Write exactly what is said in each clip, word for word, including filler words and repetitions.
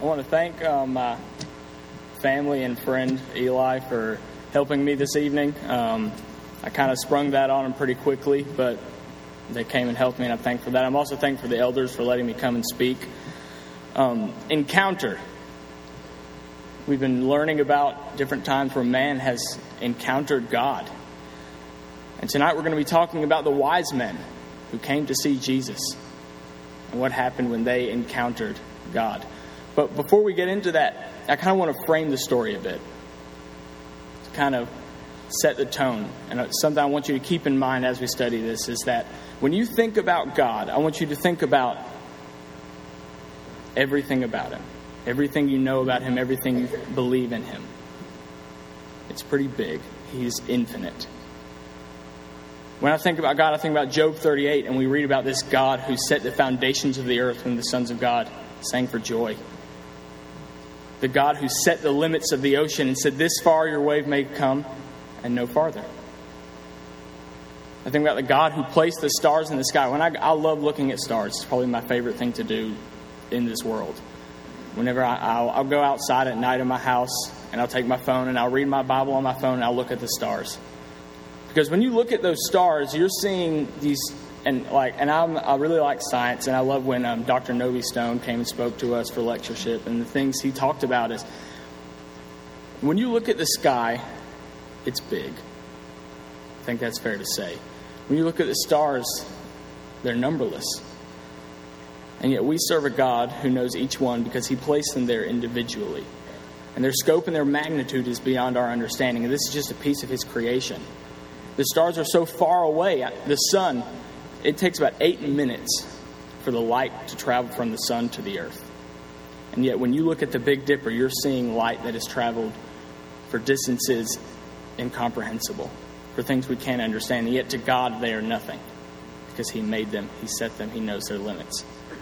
want to thank um, my family and friend Eli for helping me this evening. Um, I kind of sprung that on them pretty quickly, but they came and helped me, and I'm thankful for that. I'm also thankful for the elders for letting me come and speak. Um, encounter. We've been learning about different times where man has encountered God. And tonight we're going to be talking about the wise men who came to see Jesus and what happened when they encountered God. But before we get into that, I kind of want to frame the story a bit to kind of set the tone. And something I want you to keep in mind as we study this is that when you think about God, I want you to think about everything about Him. Everything you know about Him, everything you believe in Him. It's pretty big. He's infinite. When I think about God, I think about Job thirty-eight, and we read about this God who set the foundations of the earth, and the sons of God sang for joy. The God who set the limits of the ocean and said, "This far your wave may come, and no farther." I think about the God who placed the stars in the sky. When I, I love looking at stars. It's probably my favorite thing to do in this world. Whenever I, I'll, I'll go outside at night in my house, and I'll take my phone, and I'll read my Bible on my phone, and I'll look at the stars. Because when you look at those stars, you're seeing these, and like, and I'm, I really like science, and I love when um, Doctor Novi Stone came and spoke to us for lectureship, and the things he talked about is, when you look at the sky, it's big. I think that's fair to say. When you look at the stars, they're numberless. And yet we serve a God who knows each one because He placed them there individually. And their scope and their magnitude is beyond our understanding. And this is just a piece of His creation. The stars are so far away. The sun, it takes about eight minutes for the light to travel from the sun to the earth. And yet when you look at the Big Dipper, you're seeing light that has traveled for distances incomprehensible, for things we can't understand. And yet to God, they are nothing because He made them. He set them. He knows their limits.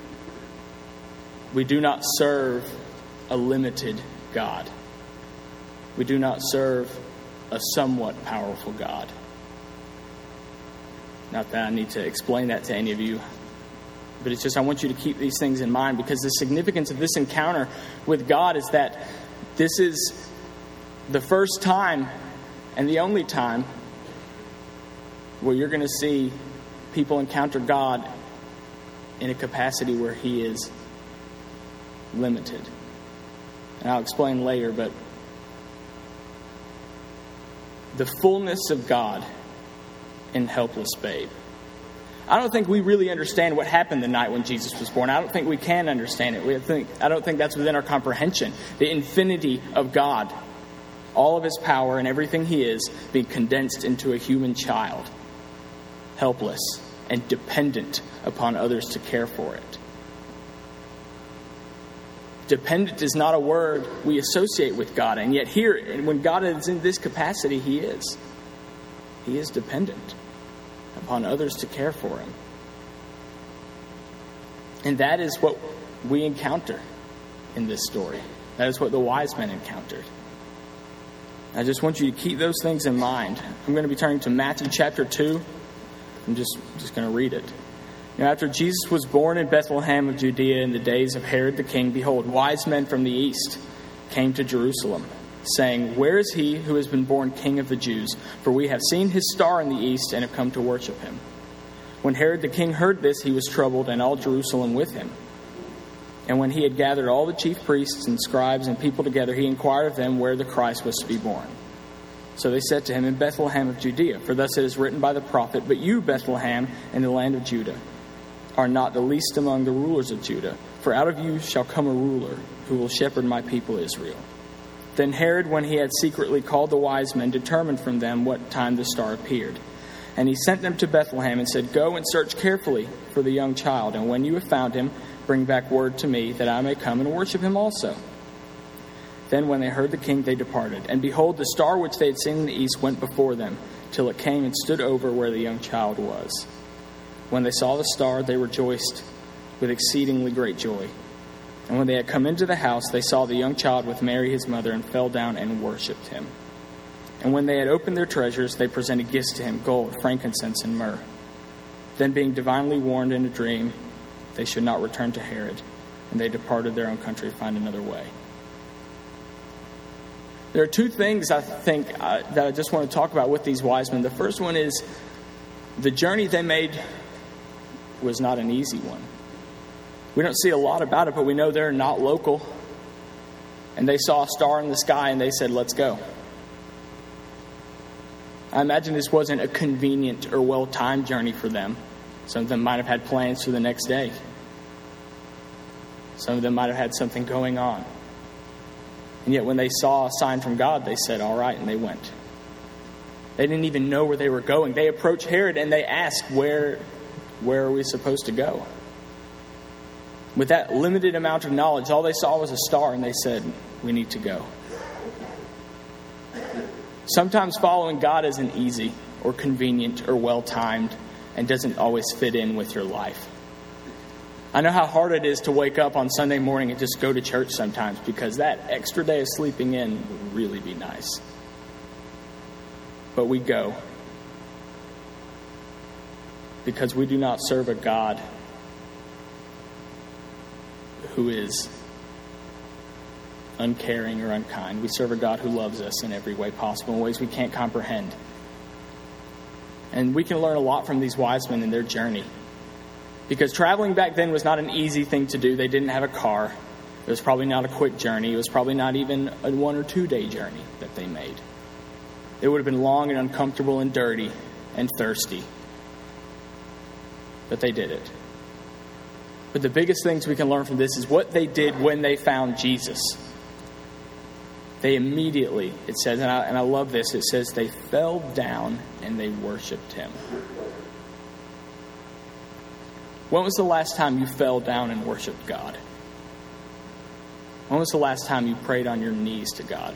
We do not serve a limited God. We do not serve a somewhat powerful God. Not that I need to explain that to any of you, but it's just I want you to keep these things in mind because the significance of this encounter with God is that this is the first time and the only time where you're going to see people encounter God in a capacity where He is limited. And I'll explain later, but the fullness of God in helpless babe. I don't think we really understand what happened the night when Jesus was born. I don't think we can understand it. We think I don't think that's within our comprehension. The infinity of God, all of His power and everything He is being condensed into a human child, helpless and dependent upon others to care for it. Dependent is not a word we associate with God. And yet here, when God is in this capacity, He is. He is dependent upon others to care for Him. And that is what we encounter in this story. That is what the wise men encountered. I just want you to keep those things in mind. I'm going to be turning to Matthew chapter two. I'm just, just going to read it. Now, after Jesus was born in Bethlehem of Judea in the days of Herod the king, behold, wise men from the east came to Jerusalem, saying, "Where is He who has been born King of the Jews? For we have seen His star in the east and have come to worship Him." When Herod the king heard this, he was troubled, and all Jerusalem with him. And when he had gathered all the chief priests and scribes and people together, he inquired of them where the Christ was to be born. So they said to him, "In Bethlehem of Judea, for thus it is written by the prophet, But you, Bethlehem, in the land of Judah, are not the least among the rulers of Judah, for out of you shall come a ruler who will shepherd my people Israel." Then Herod, when he had secretly called the wise men, determined from them what time the star appeared. And he sent them to Bethlehem and said, "Go and search carefully for the young child, and when you have found him, bring back word to me, that I may come and worship him also." Then when they heard the king, they departed. And behold, the star which they had seen in the east went before them, till it came and stood over where the young child was. When they saw the star, they rejoiced with exceedingly great joy. And when they had come into the house, they saw the young child with Mary his mother, and fell down and worshipped Him. And when they had opened their treasures, they presented gifts to Him, gold, frankincense, and myrrh. Then being divinely warned in a dream, they should not return to Herod, and they departed their own country to find another way. There are two things I think uh, that I just want to talk about with these wise men. The first one is the journey they made was not an easy one. We don't see a lot about it, but we know they're not local. And they saw a star in the sky and they said, let's go. I imagine this wasn't a convenient or well-timed journey for them. Some of them might have had plans for the next day. Some of them might have had something going on. And yet when they saw a sign from God, they said, all right, and they went. They didn't even know where they were going. They approached Herod and they asked, where, where are we supposed to go? With that limited amount of knowledge, all they saw was a star and they said, we need to go. Sometimes following God isn't easy or convenient or well-timed and doesn't always fit in with your life. I know how hard it is to wake up on Sunday morning and just go to church sometimes, because that extra day of sleeping in would really be nice. But we go because we do not serve a God who is uncaring or unkind. We serve a God who loves us in every way possible, in ways we can't comprehend. And we can learn a lot from these wise men in their journey. Because traveling back then was not an easy thing to do. They didn't have a car. It was probably not a quick journey. It was probably not even a one or two day journey that they made. It would have been long and uncomfortable and dirty and thirsty. But they did it. But the biggest things we can learn from this is what they did when they found Jesus. They immediately, it says, and I, and I love this, it says they fell down and they worshiped him. When was the last time you fell down and worshiped God? When was the last time you prayed on your knees to God?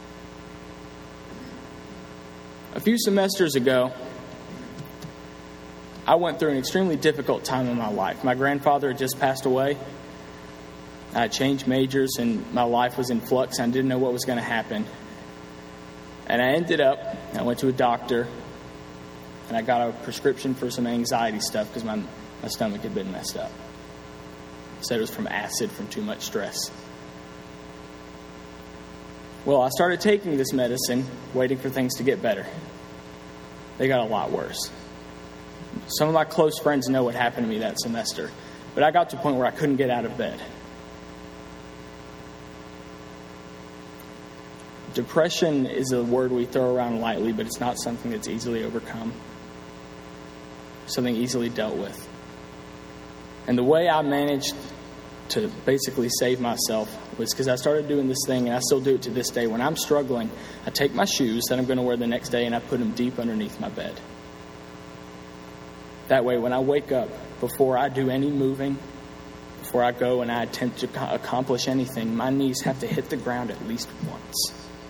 A few semesters ago, I went through an extremely difficult time in my life. My grandfather had just passed away. I had changed majors and my life was in flux. I didn't know what was going to happen. And I ended up, I went to a doctor and I got a prescription for some anxiety stuff because my, my stomach had been messed up. Said it was from acid, from too much stress. Well, I started taking this medicine, waiting for things to get better. They got a lot worse. Some of my close friends know what happened to me that semester, but I got to a point where I couldn't get out of bed. Depression is a word we throw around lightly, but it's not something that's easily overcome. Something easily dealt with. And the way I managed to basically save myself was because I started doing this thing, and I still do it to this day. When I'm struggling, I take my shoes that I'm going to wear the next day and I put them deep underneath my bed. That way, when I wake up, before I do any moving, before I go and I attempt to accomplish anything, my knees have to hit the ground at least once.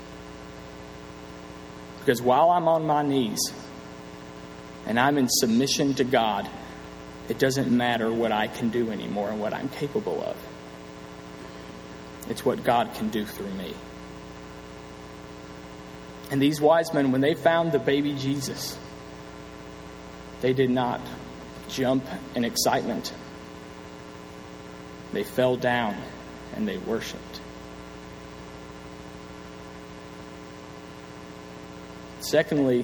Because while I'm on my knees and I'm in submission to God, it doesn't matter what I can do anymore and what I'm capable of. It's what God can do through me. And these wise men, when they found the baby Jesus, they did not jump in excitement. They fell down and they worshiped. Secondly,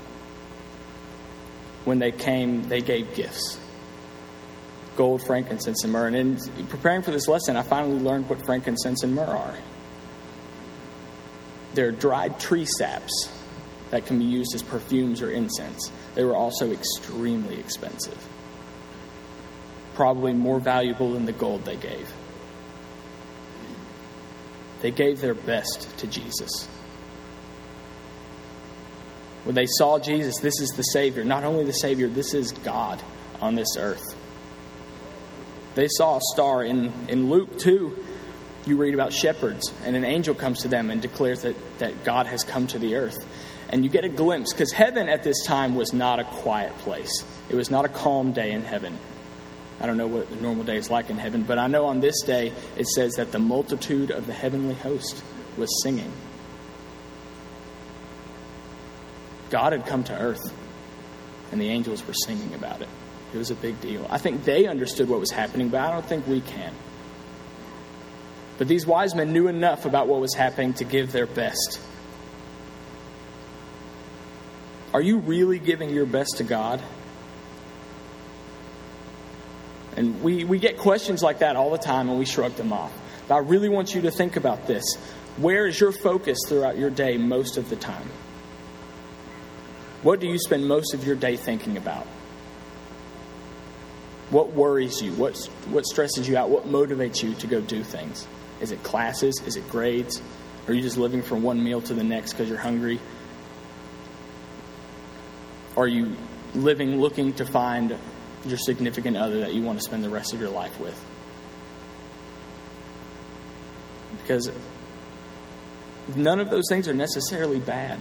when they came, they gave gifts. Gold, frankincense, and myrrh. And in preparing for this lesson, I finally learned what frankincense and myrrh are. They're dried tree saps that can be used as perfumes or incense. They were also extremely expensive. Probably more valuable than the gold they gave. They gave their best to Jesus. When they saw Jesus, this is the Savior. Not only the Savior, this is God on this earth. They saw a star. In, in Luke two, you read about shepherds, and an angel comes to them and declares that, that God has come to the earth. And you get a glimpse, because heaven at this time was not a quiet place. It was not a calm day in heaven. I don't know what the normal day is like in heaven, but I know on this day it says that the multitude of the heavenly host was singing. God had come to earth, and the angels were singing about it. It was a big deal. I think they understood what was happening, but I don't think we can. But these wise men knew enough about what was happening to give their best. Are you really giving your best to God? And we, we get questions like that all the time and we shrug them off. But I really want you to think about this. Where is your focus throughout your day most of the time? What do you spend most of your day thinking about? What worries you? What, what stresses you out? What motivates you to go do things? Is it classes? Is it grades? Are you just living from one meal to the next because you're hungry? Are you living looking to find your significant other that you want to spend the rest of your life with? Because none of those things are necessarily bad.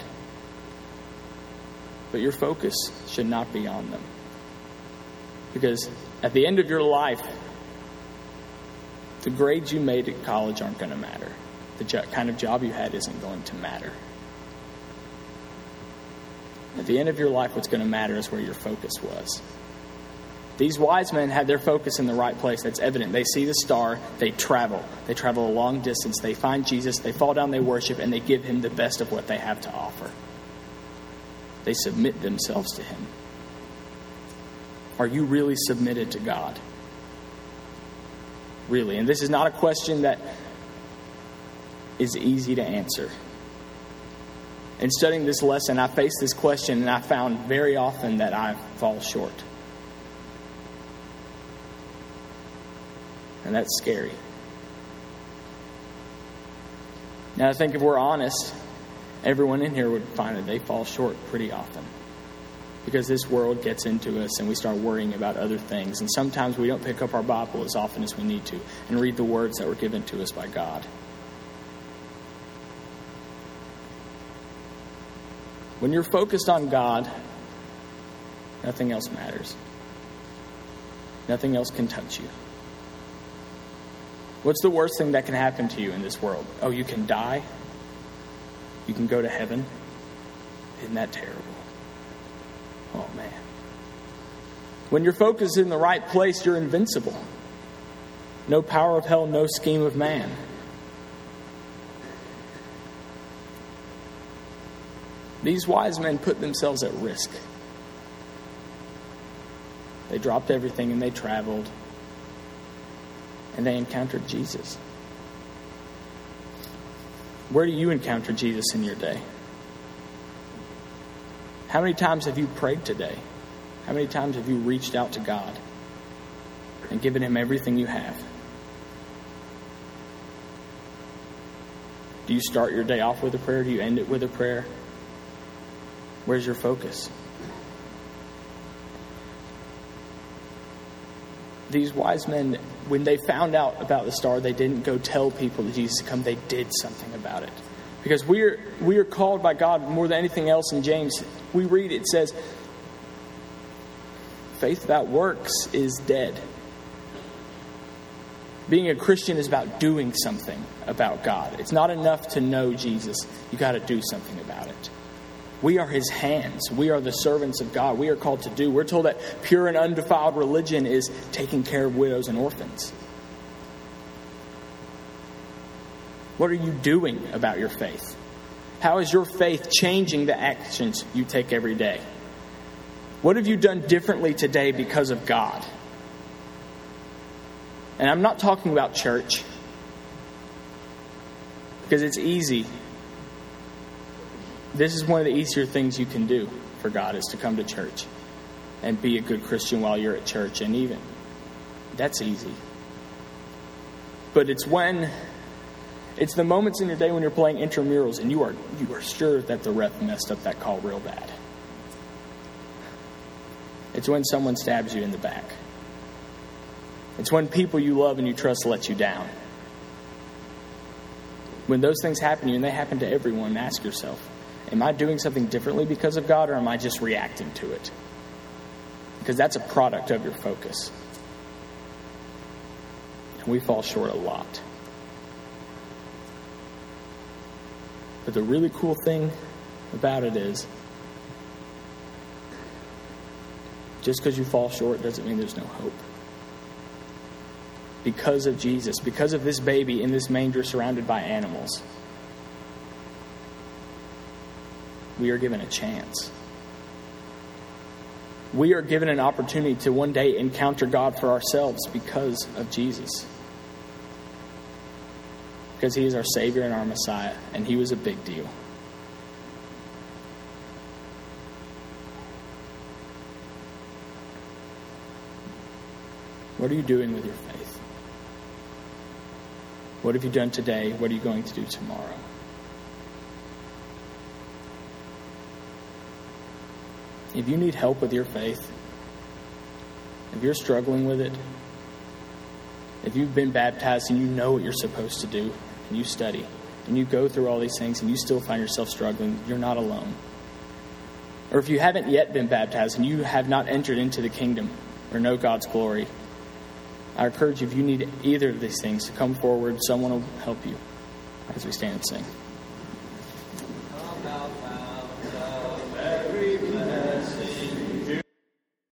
But your focus should not be on them. Because at the end of your life, the grades you made at college aren't going to matter. The jo- kind of job you had isn't going to matter. At the end of your life, what's going to matter is where your focus was. These wise men had their focus in the right place. That's evident. They see the star. They travel. They travel a long distance. They find Jesus. They fall down. They worship. And they give him the best of what they have to offer. They submit themselves to him. Are you really submitted to God? Really? And this is not a question that is easy to answer. In studying this lesson, I faced this question and I found very often that I fall short. And that's scary. Now, I think if we're honest, everyone in here would find that they fall short pretty often. Because this world gets into us and we start worrying about other things. And sometimes we don't pick up our Bible as often as we need to and read the words that were given to us by God. When you're focused on God, nothing else matters. Nothing else can touch you. What's the worst thing that can happen to you in this world? Oh, you can die? You can go to heaven? Isn't that terrible? Oh, man. When your focus is in the right place, you're invincible. No power of hell, no scheme of man. These wise men put themselves at risk. They dropped everything and they traveled. And they encountered Jesus. Where do you encounter Jesus in your day? How many times have you prayed today? How many times have you reached out to God and given him everything you have? Do you start your day off with a prayer? Do you end it with a prayer? Where's your focus? These wise men, when they found out about the star, they didn't go tell people that Jesus had come. They did something about it. Because we are, we are called by God more than anything else in James. We read, it says, faith without works is dead. Being a Christian is about doing something about God. It's not enough to know Jesus. You got to do something about it. We are his hands. We are the servants of God. We are called to do. We're told that pure and undefiled religion is taking care of widows and orphans. What are you doing about your faith? How is your faith changing the actions you take every day? What have you done differently today because of God? And I'm not talking about church, because it's easy. This is one of the easier things you can do for God, is to come to church and be a good Christian while you're at church. And even that's easy. But it's when it's the moments in your day when you're playing intramurals and you are you are sure that the ref messed up that call real bad. It's when someone stabs you in the back. It's when people you love and you trust let you down. When those things happen to you, and they happen to everyone, ask yourself, am I doing something differently because of God, or am I just reacting to it? Because that's a product of your focus. And we fall short a lot. But the really cool thing about it is, just because you fall short doesn't mean there's no hope. because of Jesus, because of this baby in this manger surrounded by animals. We are given a chance. We are given an opportunity to one day encounter God for ourselves because of Jesus. Because he is our Savior and our Messiah, and he was a big deal. What are you doing with your faith? What have you done today? What are you going to do tomorrow? If you need help with your faith, if you're struggling with it, if you've been baptized and you know what you're supposed to do, and you study, and you go through all these things and you still find yourself struggling, you're not alone. Or if you haven't yet been baptized and you have not entered into the kingdom or know God's glory, I encourage you, if you need either of these things, to come forward. Someone will help you as we stand and sing.